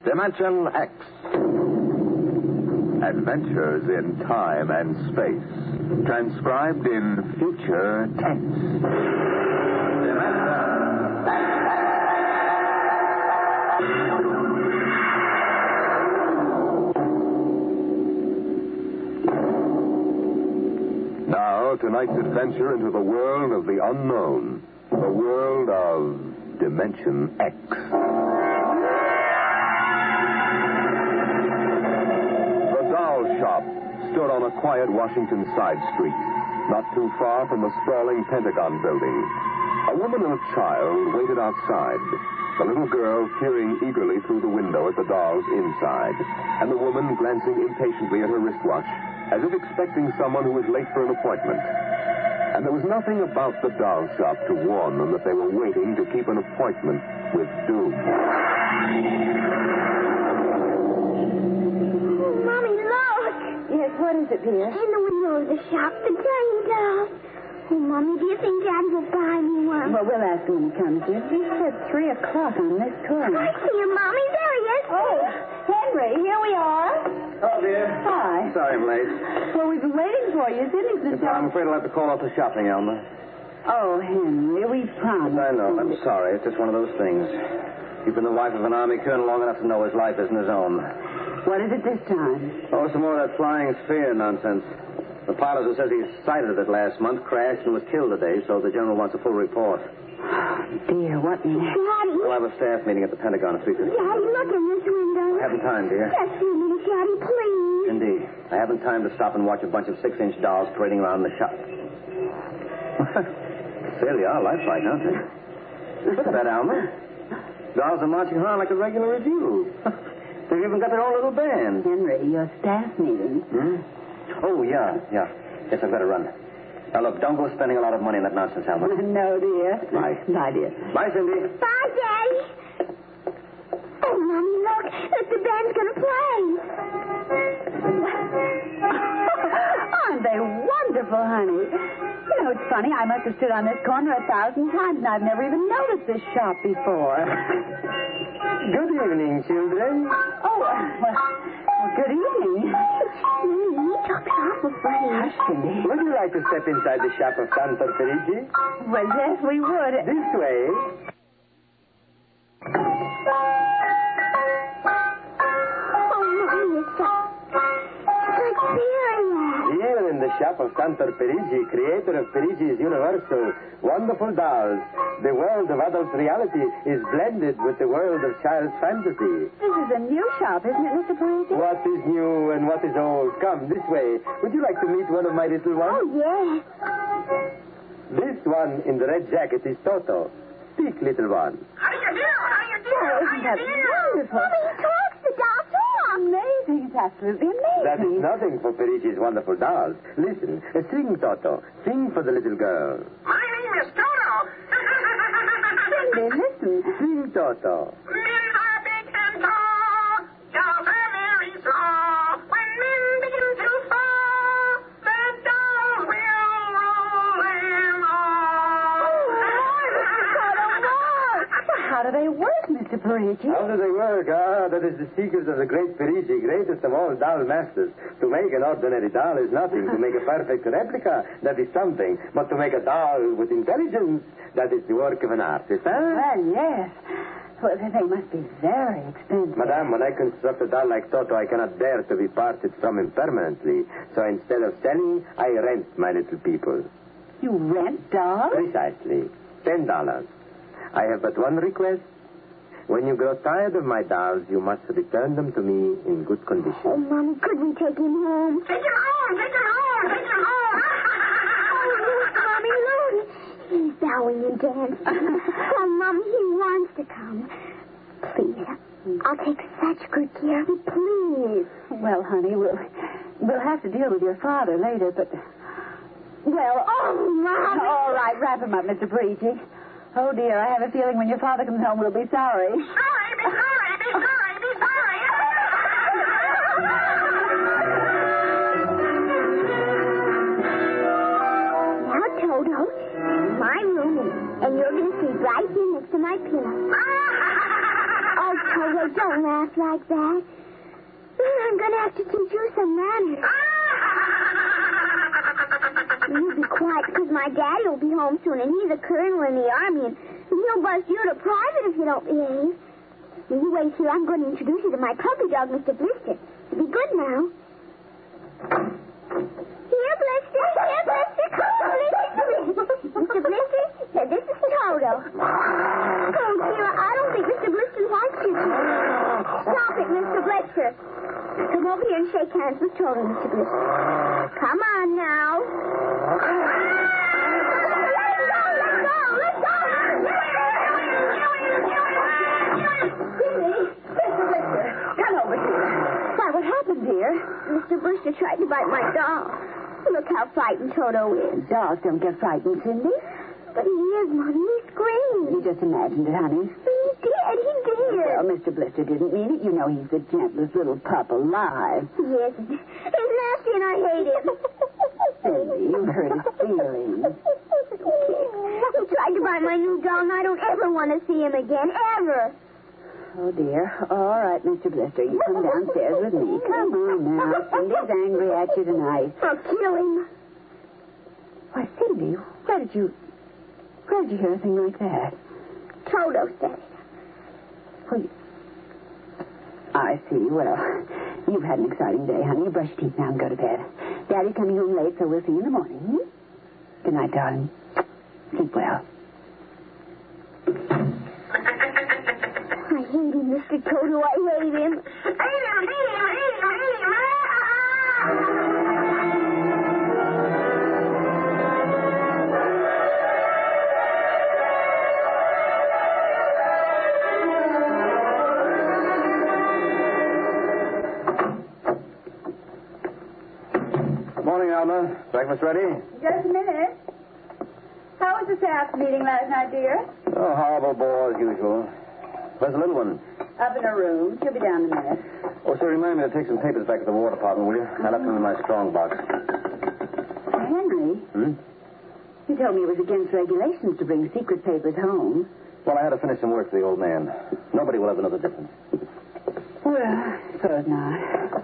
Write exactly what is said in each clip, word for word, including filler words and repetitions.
Dimension X. Adventures in time and space. Transcribed in future tense. Dimension X. Now, tonight's adventure into the world of the unknown. The world of Dimension X. Shop stood on a quiet Washington side street, not too far from the sprawling Pentagon building. A woman and a child waited outside, the little girl peering eagerly through the window at the dolls inside, and the woman glancing impatiently at her wristwatch, as if expecting someone who was late for an appointment. And there was nothing about the doll shop to warn them that they were waiting to keep an appointment with doom. Yes, what is it, dear? In the window of the shop, the tiny dolls. Oh, Mommy, do you think Daddy will buy me one? Well, we'll ask him when he comes in. He said three o'clock on this corner. I see him, Mommy. There he is. Oh, Henry, here we are. Oh, dear. Hi. Sorry I'm late. Well, we've been waiting for you. Isn't it? Yes, I'm afraid I'll have to call off the shopping, Elma. Oh, Henry, we promised. I know. I'm sorry. It's just one of those things. You've been the wife of an army colonel long enough to know his life isn't his own. What is it this time? Oh, some more of that flying sphere nonsense. The pilot who says he sighted it last month crashed and was killed today, so the general wants a full report. Dear, what in... Daddy. We'll have a staff meeting at the Pentagon at three fifteen. Daddy, look in this window. I haven't time, dear. Just a minute, Daddy, please. Indeed. I haven't time to stop and watch a bunch of six-inch dolls parading around the shop. They really are lifelike, aren't they? Look at that, Alma. Dolls are marching around like a regular review. They've even got their own little band. Henry, your staff meeting. Hmm? Oh, yeah, yeah. Yes, I've got to run. Now, look, don't go spending a lot of money on that nonsense, Alma. No, dear. Bye. Bye, dear. Bye, Cindy. Bye, Daddy. Oh, Mommy, look. Look, the band's going to play. Aren't they wonderful, honey? You know, it's funny. I must have stood on this corner a thousand times, and I've never even noticed this shop before. Good evening, children. Oh, uh, well, well, good evening. He talks awful funny. Hush, Cindy. Would you like to step inside the shop of Santa Perigi? Well, yes, we would. This way. Oh, Mommy, it's like Syria. Here in the shop of Santa Perigi, creator of Perigi's Universal, wonderful dolls, the world of adult reality is blended with the world of child's fantasy. This is a new shop, isn't it, Mister Parisi? What is new and what is old? Come, this way. Would you like to meet one of my little ones? Oh, yes. This one in the red jacket is Toto. Speak, little one. How do you do? How do you do? Oh, isn't that wonderful? Mommy, he talks. The doll talks. Amazing. It's absolutely amazing. That is nothing for Perigi's wonderful dolls. Listen, uh, sing, Toto. Sing for the little girl. My name is Toto. Cindy, listen. Sing, Toto. Men are big and tall. Dolls are very small. When men begin to fall, the dolls will roll them all. How do they work, Mister Parisi? How do they work? Ah, that is the secret of the great Perigi, greatest of all doll masters. To make an ordinary doll is nothing. To make a perfect replica, that is something. But to make a doll with intelligence, that is the work of an artist, huh? Well, yes. Well, they must be very expensive. Madame, when I construct a doll like Toto, I cannot bear to be parted from him permanently. So instead of selling, I rent my little people. You rent dolls? Precisely. Ten dollars. I have but one request. When you grow tired of my dolls, you must return them to me in good condition. Oh, Mommy, could we take him home? Take him home. Take him home. Take him home. Oh, look, Mommy, look. He's bowing and dancing. Oh, Mommy, he wants to come. Please, I'll take such good care of him, please. Well, honey, we'll, we'll have to deal with your father later, but... Well, Oh, Mommy. all right, wrap him up, Mister Parisi. Oh, dear, I have a feeling when your father comes home, we'll be sorry. Sorry, be sorry, be sorry, be sorry. Now, Toto, my room, and you're going to sleep right here next to my pillow. Oh, Toto, don't laugh. laugh like that. I'm going to have to teach you some manners. You be quiet, because my daddy will be home soon, and he's a colonel in the army, and he'll bust you to private if you don't behave. Now, you wait here. I'm going to introduce you to my puppy dog, Mister Blister. Be good now. Here, Blister. Here, Blister. Come on, Blister. Mister Blister, now this is Toto. Oh, dear, I don't think Mister Blister wants you to. Stop it, Mister Blister. Come over here and shake hands with Toto, Mister Blister. Come on now. Let go, let go, let go. Cindy, Mister Blister, come over here. Why, what happened, dear? Mister Blister tried to bite my doll. Look how frightened Toto is. Dogs don't get frightened, Cindy. But he is, Mommy. He screamed. You just imagined it, honey. He did. He did. Well, Mister Blister didn't mean it. You know he's the gentlest little pup alive. Yes. He's nasty and I hate him. Cindy, you hurt his feelings. He tried to buy my new doll, and I don't ever want to see him again. Ever. Oh, dear. All right, Mister Blister. You come downstairs with me. Come on now. Cindy's angry at you tonight. I'll kill him. Why, Cindy, where did you... Where did you hear a thing like that? Toto said it. Well, you... I see. Well, you've had an exciting day, honey. You brush your teeth now and go to bed. Daddy's coming home late, so we'll see you in the morning. Hmm? Good night, darling. Sleep well. I hate him, Mister Toto. I hate him. Morning, Alma. Breakfast ready? Just a minute. How was the staff meeting last night, dear? Oh, horrible bore as usual. Where's the little one? Up in her room. She'll be down in a minute. Oh, sir, remind me to take some papers back to the War Department, will you? I left them in my strong box. Henry, Hmm? you told me it was against regulations to bring secret papers home. Well, I had to finish some work for the old man. Nobody will ever know the difference. Well, suppose not.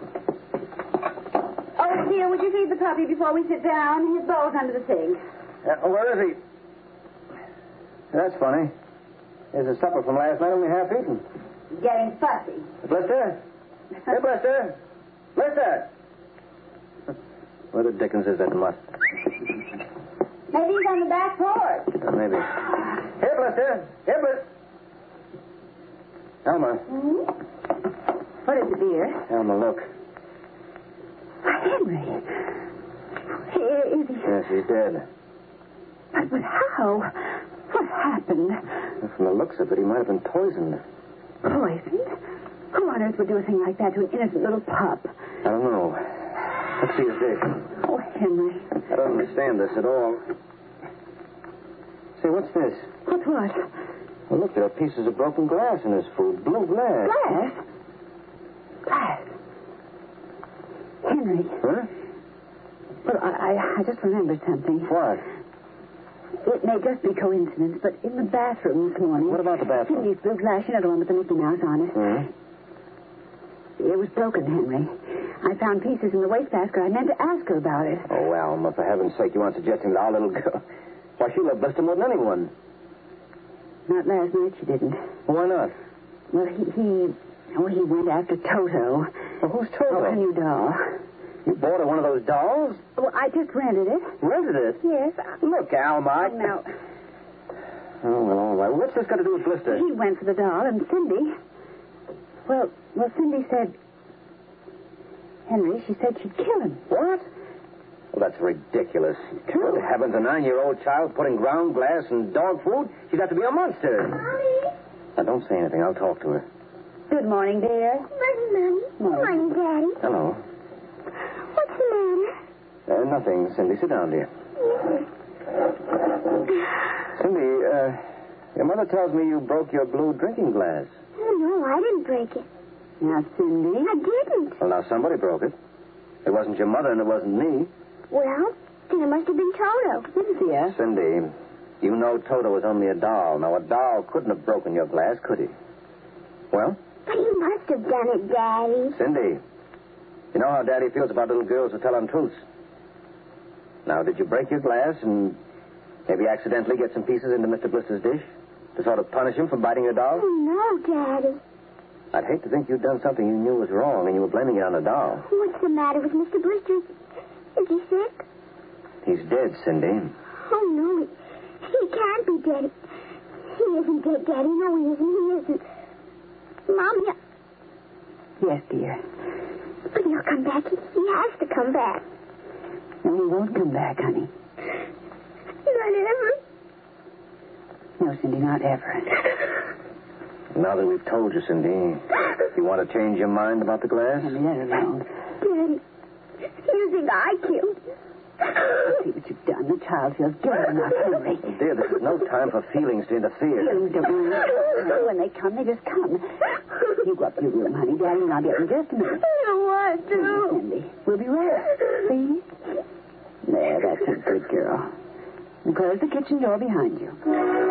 Oh, dear, would you feed the puppy before we sit down? His bowl's under the sink. Uh, where is he? That's funny. There's a supper from last night only half eaten. Getting fussy. Blister? Hey, Blister? Blister? Where the dickens is that mutt? Maybe he's on the back porch. Uh, maybe. Here, Blister. Here, Blister. Alma. Hmm? What is it, dear? Alma, look. Henry. Is he... Yes, he's dead. But, but how? What happened? Well, from the looks of it, he might have been poisoned. Poisoned? Who on earth would do a thing like that to an innocent little pup? I don't know. Let's see his dish. Oh, Henry. I don't understand this at all. Say, what's this? What's what? Well, look, there are pieces of broken glass in his food. Blue glass. Glass? Glass? Henry. Huh? Well, I, I, I just remembered something. What? It may just be coincidence, but in the bathroom this morning... What about the bathroom? Cindy's blue glass, you know, the one with the Mickey Mouse on it. Hmm? It was broken, Henry. I found pieces in the wastebasket. I meant to ask her about it. Oh, Alma, for heaven's sake, you aren't suggesting that our little girl... Why, she loved Blister more than anyone. Not last night, she didn't. Well, why not? Well, he... he oh, he went after Toto. Well, who's Toto? Oh, her new doll. You bought her one of those dolls? Well, I just rented it. Rented it? Yes. Look, Alma. I... Oh, now... Oh, well, all right. What's this got to do with Blister? He went for the doll, and Cindy... Well, well, Cindy said... Henry, she said she'd kill him. What? Well, that's ridiculous. True. Good heavens, a nine-year-old child putting ground glass in dog food? She'd have to be a monster. Mommy. Now, don't say anything. I'll talk to her. Good morning, dear. Morning, Mommy. Morning. Morning, Daddy. Hello. What's the matter? Uh, nothing, Cindy. Sit down, dear. Cindy, uh, your mother tells me you broke your blue drinking glass. Oh, no, I didn't break it. Now, Cindy... I didn't. Well, now, somebody broke it. It wasn't your mother, and it wasn't me. Well, then it must have been Toto. Cynthia. Cindy, you know Toto was only a doll. Now, a doll couldn't have broken your glass, could he? Well? But he must have done it, Daddy. Cindy, you know how Daddy feels about little girls who tell untruths. Now, did you break your glass and maybe accidentally get some pieces into Mister Blister's dish to sort of punish him for biting your doll? Oh, no, Daddy. I'd hate to think you'd done something you knew was wrong and you were blaming it on the doll. What's the matter with Mister Blister? Is he sick? He's dead, Cindy. Oh, no. He, he can't be dead. He isn't dead, Daddy. No, he isn't. He isn't. Mommy. Yes, dear. But he'll come back. He, he has to come back. No, he won't come back, honey. Not ever. No, Cindy, not ever. Now that we've told you, Cindy, you want to change your mind about the glass? Henry, let it alone. Daddy, you think I killed him? See what you've done. The child feels guilty enough, Henry. Dear, this is no time for feelings to interfere. Feelings don't matter. When they come, they just come. You go up to your room, honey. Daddy and I'll be up in just a minute. I don't want Please, to. Cindy. We'll be right. Please. There, that's a good girl. And close the kitchen door behind you.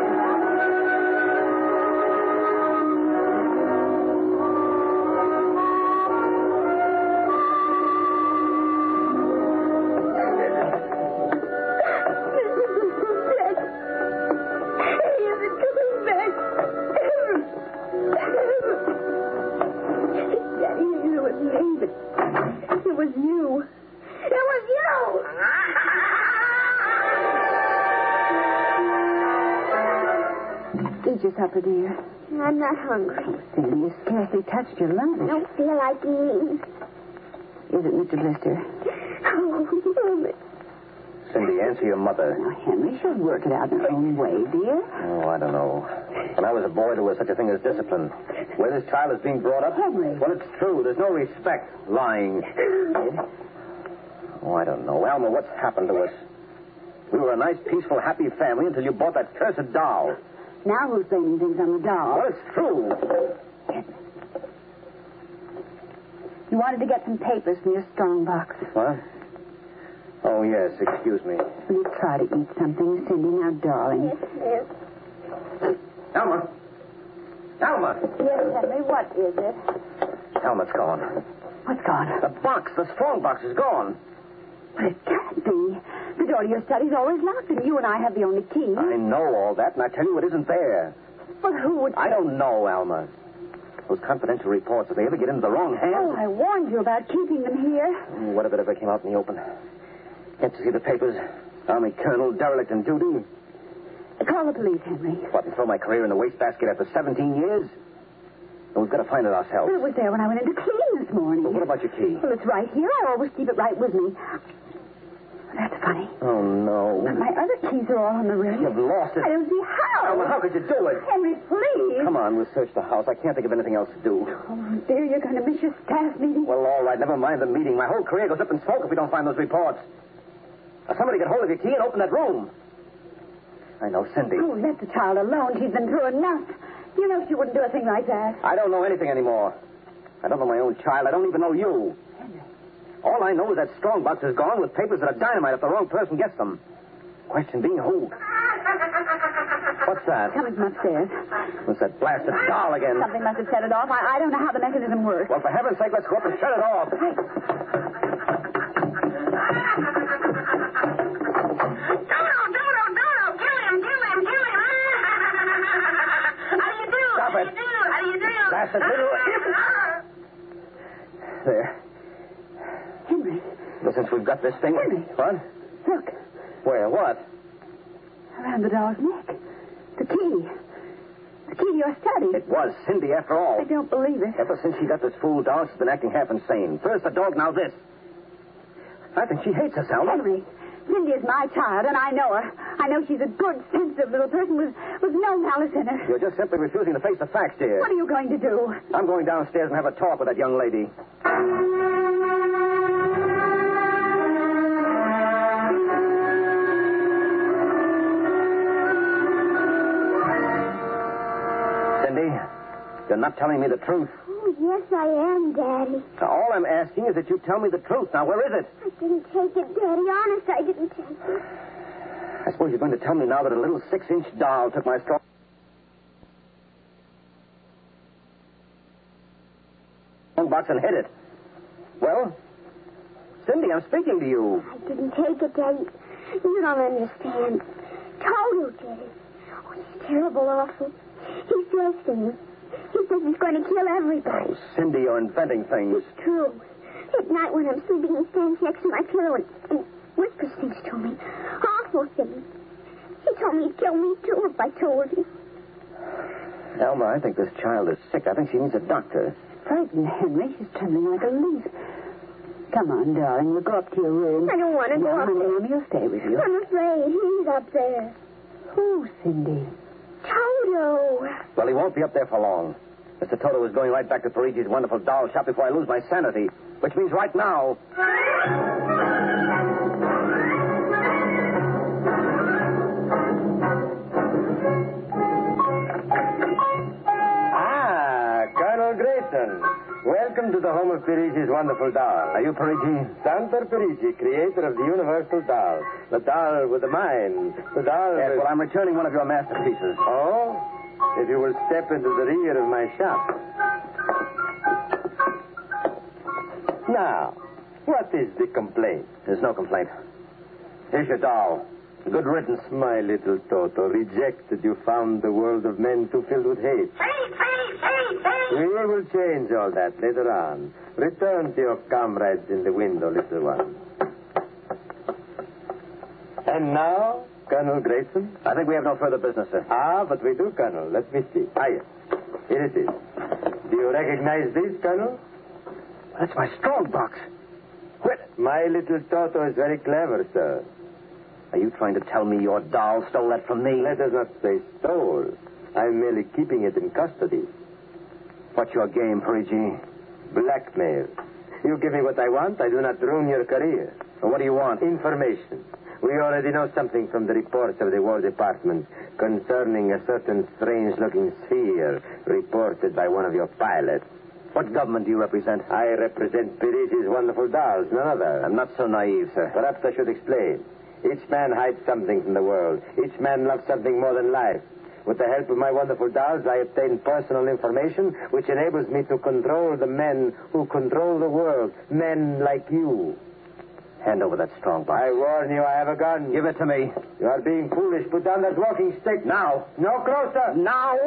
Eat your supper, dear. I'm not hungry. Cindy, you scarcely touched your lunch. I don't feel like eating. Is it Mister Blister? Oh, Mama. Cindy, answer your mother. Now, Henry, she'll work it out in her own way, dear. Oh, I don't know. When I was a boy, there was such a thing as discipline. Where this child is being brought up, Henry. well, it's true. There's no respect. Lying. Oh, I don't know. Alma, what's happened to us? We were a nice, peaceful, happy family until you bought that cursed doll. Now who's blaming things on the doll? Well, it's true. You wanted to get some papers from your strong box. What? Oh, yes. Excuse me. Will you try to eat something, Cindy? Now, darling. Yes, yes. Alma. Alma. Yes, Henry, what is it? Alma's gone. What's gone? The box, the strong box is gone. But it can't be. The door to your study's always locked, and you and I have the only key. I know all that, and I tell you it isn't there. But who would... I don't know, Alma. Those confidential reports, if they ever get into the wrong hands... Oh, I warned you about keeping them here. What if it ever came out in the open? Get to see the papers. Army colonel, derelict in duty. Call the police, Henry. What, and throw my career in the wastebasket after seventeen years? Well, we've got to find it ourselves. But it was there when I went into clean this morning. Well, what about your key? Well, it's right here. I always keep it right with me. That's funny. Oh, no. But my other keys are all on the ring. You've lost it. I don't see how. Alma, how could you do it? Henry, please. Come on, we'll search the house. I can't think of anything else to do. Oh, dear, you're going to miss your staff meeting. Well, all right, never mind the meeting. My whole career goes up in smoke if we don't find those reports. Now, somebody get hold of your key and open that room. I know, Cindy. Oh, let the child alone. She's been through enough. You know she wouldn't do a thing like that. I don't know anything anymore. I don't know my own child. I don't even know you. Henry. All I know is that strong box is gone with papers that are dynamite if the wrong person gets them. Question being who? What's that? Coming from upstairs. What's that blasted doll again? Something must have set it off. I, I don't know how the mechanism works. Well, for heaven's sake, let's go up and shut it off. Dodo, Dodo, Dodo, kill him, kill him, kill him. How do you do? Stop How it. do you do? How do you do? Blasted little... There. Henry. Well, since we've got this thing... Henry. What? Look. Where? What? Around the doll's neck. The key. The key to your study. It was Cindy, after all. I don't believe it. Ever since she got this fool doll, she's been acting half insane. First the dog, now this. I think she hates us, Alma. Henry, Cindy is my child, and I know her. I know she's a good, sensitive little person with, with no malice in her. You're just simply refusing to face the facts, dear. What are you going to do? I'm going downstairs and have a talk with that young lady. Cindy, you're not telling me the truth. Oh, yes, I am, Daddy. Now, all I'm asking is that you tell me the truth. Now, where is it? I didn't take it, Daddy. Honest, I didn't take it. I suppose you're going to tell me now that a little six-inch doll took my strong... strongbox and hid it. Well? Cindy, I'm speaking to you. I didn't take it, Daddy. You don't understand. Toto did it. Oh, he's terrible awful. He threats me. He says he's going to kill everybody. Oh, Cindy, you're inventing things. It's true. At night when I'm sleeping, he stands next to my pillow and, and whispers things to me. Awful things. He told me he'd kill me, too, if I told him. Elma, I think this child is sick. I think she needs a doctor. Frightened, Henry. She's trembling like a leaf. Come on, darling. We'll go up to your room. I don't want to go no, up honey, there. Mommy will stay with you. I'm afraid. He's up there. Who, Cindy? Toto. Well, he won't be up there for long. Mister Toto is going right back to Parigi's wonderful doll shop before I lose my sanity, which means right now. Ah, Colonel Grayson. Welcome to the home of Parigi's wonderful doll. Are you Parigi? Santor Parigi, creator of the universal doll. The doll with the mind. The doll Yes, with... well, I'm returning one of your masterpieces. Oh? If you will step into the rear of my shop. Now, what is the complaint? There's no complaint. Here's your doll. Good riddance. My little Toto, rejected, you found the world of men too filled with hate. Say, say, say, say. We will change all that later on. Return to your comrades in the window, little one. And now, Colonel Grayson? I think we have no further business, sir. Ah, but we do, Colonel. Let me see. Ah, yes. Here it is. Do you recognize this, Colonel? That's my strongbox. Quit. My little Toto is very clever, sir. Are you trying to tell me your doll stole that from me? Let us not say stole. I'm merely keeping it in custody. What's your game, Parigi? Blackmail. You give me what I want, I do not ruin your career. Well, what do you want? Information. We already know something from the reports of the War Department concerning a certain strange-looking sphere reported by one of your pilots. What government do you represent? I represent Parigi's wonderful dolls, none other. I'm not so naive, sir. Perhaps I should explain. Each man hides something from the world. Each man loves something more than life. With the help of my wonderful dolls, I obtain personal information which enables me to control the men who control the world. Men like you. Hand over that strongbox. I warn you, I have a gun. Give it to me. You are being foolish. Put down that walking stick. Now. No closer. Now.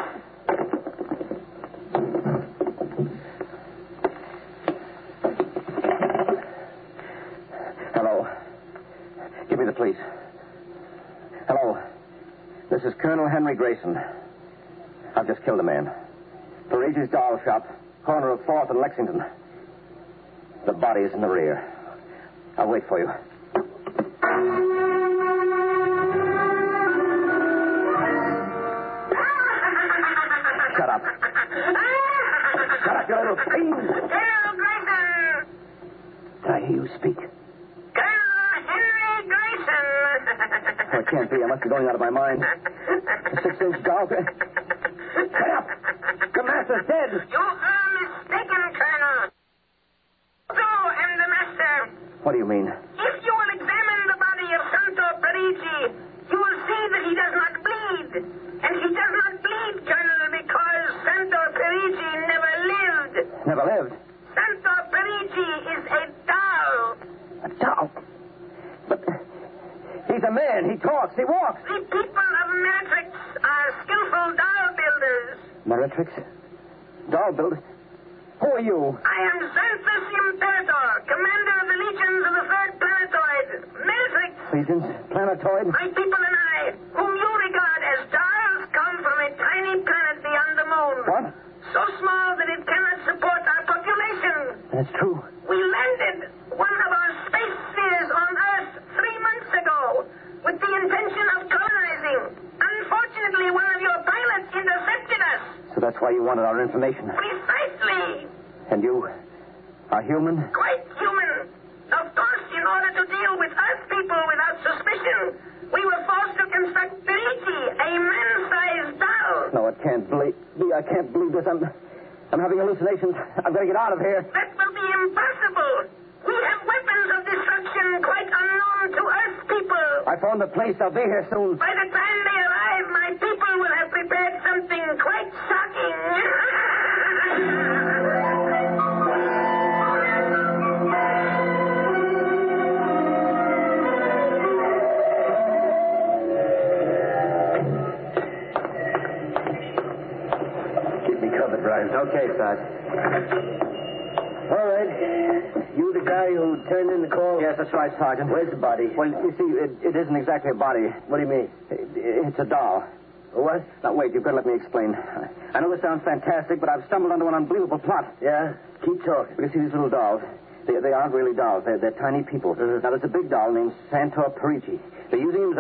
Hello. Give me the police. Hello. This is Colonel Henry Grayson. I've just killed a man. Parigi's doll shop, corner of fourth and Lexington. The body is in the rear. I'll wait for you. Shut up. Shut up, you little fiend. Colonel Grayson. Did I hear you speak? Colonel Henry Grayson. Oh, it can't be. I must be going out of my mind. A six-inch doll. Shut up. The master's dead. You are mistaken, Colonel. So am the master. What do you mean? If you will examine the body of Santo Parigi, you will see that he does not bleed. And he does not bleed, Colonel, because Santo Parigi never lived. Never lived. Santo Parigi is a doll. A doll? But he's a man. He talks. He walks. The people of Meritrix are skillful doll builders. Meritrix? Doll builder? Who are you? I am Xanthus Imperator, commander of the legions of the third planetoid, Meritrix. Legions? Planetoid? My people and I, whom you regard as dolls, come from a tiny planet beyond the moon. What? So small that it cannot support our population. That's true. We landed one of our space spheres on Earth three months ago with the intention of colonizing. Unfortunately, one of your pilots intercepted us. So that's why you wanted our information. Precisely. And you are human? Quite human. Of course, in order to deal with Earth people without suspicion, we were forced to construct Parigi, a man-sized doll. No, it can't believe. I can't believe this. I'm, I'm having hallucinations. I've got to get out of here. That will be impossible. We have weapons of destruction quite unknown to Earth people. I found the place. I'll be here soon. By the time they arrive, my people will have prepared something quite shocking. Sergeant. Okay, Sarge. All right. You the guy who turned in the call? Yes, that's right, Sergeant. Where's the body? Well, you see, it, it isn't exactly a body. What do you mean? It, it's a doll. What? Now, wait, you've got to let me explain. I know this sounds fantastic, but I've stumbled onto an unbelievable plot. Yeah? Keep talking. You see these little dolls? They, they aren't really dolls. They're, they're tiny people. Uh-huh. Now, there's a big doll named Santor Parigi. They're using him as a